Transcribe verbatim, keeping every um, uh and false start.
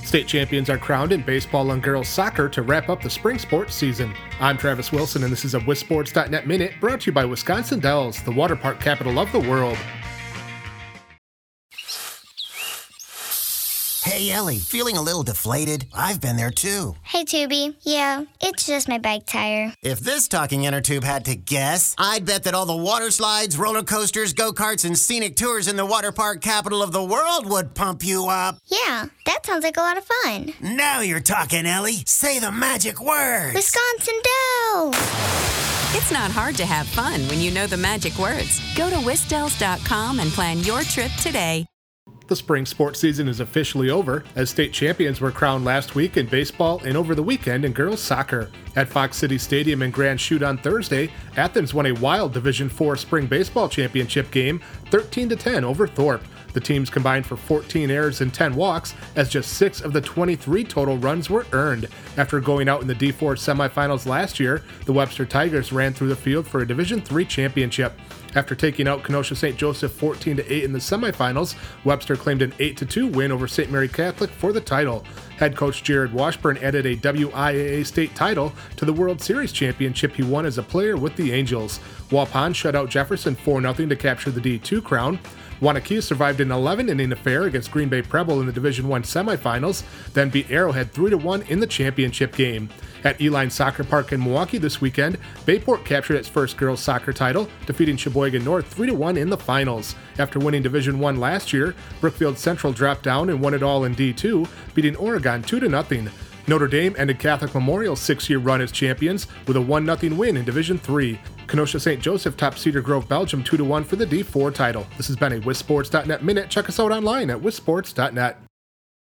State champions are crowned in baseball and girls soccer to wrap up the spring sports season. I'm Travis Wilson, and this is a Wisports dot net Minute brought to you by Wisconsin Dells, the water park capital of the world. Hey, Ellie, feeling a little deflated? I've been there, too. Hey, Tubi. Yeah, it's just my bike tire. If this talking inner tube had to guess, I'd bet that all the water slides, roller coasters, go-karts, and scenic tours in the water park capital of the world would pump you up. Yeah, that sounds like a lot of fun. Now you're talking, Ellie. Say the magic words. Wisconsin Dells. It's not hard to have fun when you know the magic words. Go to wisdells dot com and plan your trip today. The spring sports season is officially over, as state champions were crowned last week in baseball and over the weekend in girls soccer. At Fox City Stadium in Grand Chute on Thursday, Athens won a wild Division four spring baseball championship game thirteen to ten over Thorpe. The teams combined for fourteen errors and ten walks, as just six of the twenty-three total runs were earned. After going out in the D four semifinals last year, the Webster Tigers ran through the field for a Division three championship. After taking out Kenosha Saint Joseph fourteen to eight in the semifinals, Webster claimed an eight to two win over Saint Mary Catholic for the title. Head coach Jared Washburn added a W I A A state title to the World Series championship he won as a player with the Angels. Waupun shut out Jefferson four nothing to capture the D two crown. Wanakee survived an eleven-inning affair against Green Bay Preble in the Division one semifinals, then beat Arrowhead three to one in the championship game. At Eline Soccer Park in Milwaukee this weekend, Bayport captured its first girls soccer title, defeating Sheboygan North three to one in the finals. After winning Division one last year, Brookfield Central dropped down and won it all in D two, beating Oregon two to nothing. Notre Dame ended Catholic Memorial's six-year run as champions with a one nothing win in Division three. Kenosha Saint Joseph topped Cedar Grove, Belgium two to one for the D four title. This has been a Wisports dot net Minute. Check us out online at Wisports dot net.